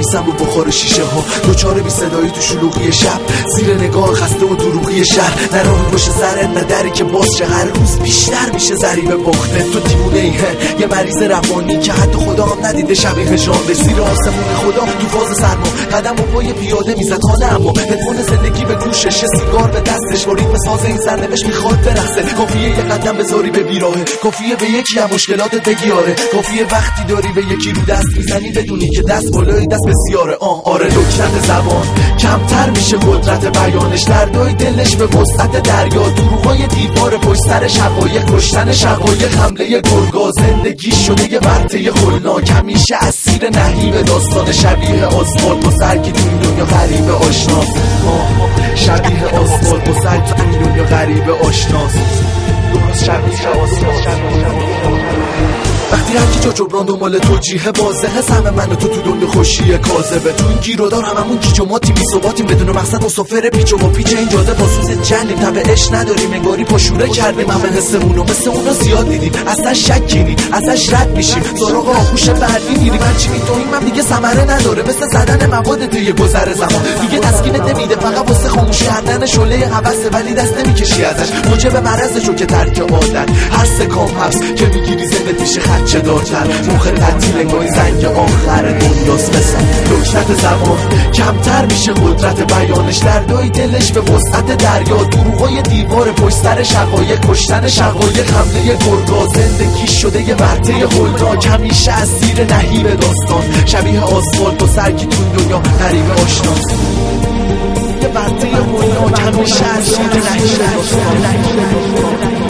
میرسم رو بخار شیشه ها، دوچار بی صدایی تو شلوغی شب، زیر نگاه خسته و دروغی شهر. نه راهی باشه سرت، نه دری که باز شه، هر روز بیشتر میشه ضریب باخته. تو دیوونه ای، یه مریض روانی که حتی خدا هم ندیده شبیه هجران. به زیر آسمون خدا تو فاز سرما قدم و پای پیاده میزد خانه، اما هدفون زندگی به گوشش، سیگار به دستش، با ریتم ساز این سرنوشت میخواد برقصه. کافیه یه قدم بذاری به بیراهه، کافیه به یکی از مشکلاتت بگی آره، کافیه وقتی داری به یکی رو دست میزنی بدونی که دست بالای دست بسیاره. آره لکنت زبان کمتر میشه قدرت بیانش، دردای دلش به وسعت دریا، دروغای دیوار پشت سر شقایق، کشتن شقایق، حمله گرگا. زندگی شده یه ورطه خلناک، همیشه اسیر نهیب داستان، شبیه آسفالت و سرکی تو این دنیا غریب آشناس. شبیه آسفالت و سرکی تو این دنیا غریب آشناس. درست شبیه آسفالت. وقتی هرکی جا جبران دنبال توجیه بازه، سهم من و تو دنیا خوشیه کاذبه. تو این گیرودار هممون گیج و ماتیم، بی ثباتیم، بدون مقصد مسافر پیچ و پیچ این جاده. باسوز جنیم، تب عشق نداریم، انگاری پاشوره کردیم همه حسمونو، مثل اونا زیاد دیدیم، اصلا شکینیم، ازش رد میشیم، سراغ آغوش بعدی میریم. هرچی میدونیم هم دیگه ثمره نداره، مثل زدن مواد توی گذر زمان، دیگه تسکینت نمیده، فقط واسه خاموش کردن شعله هوسه، ولی دست نمیکشی ازش، موجب مرضشو که ترک عادت. هر سکام حبس که میگیری زندت میشه چه دارتر، موخه تعطیل انگاری زنگ آخر دنیاست. مثل لکنت زبان کمتر میشه قدرت بیانش، دردای دلش به وسعت دریا، دروغای دیوار پشت سر شقایق، کشتن شقایق، حمله گرگا. زندگی شده یه ورطه هولناک، همیشه اسیر نهیب داستان، شبیه آسفالت و سرکی تو دنیا غریب آشناس. یه ورطه هولناک، همیشه اسیر نهیب داستان.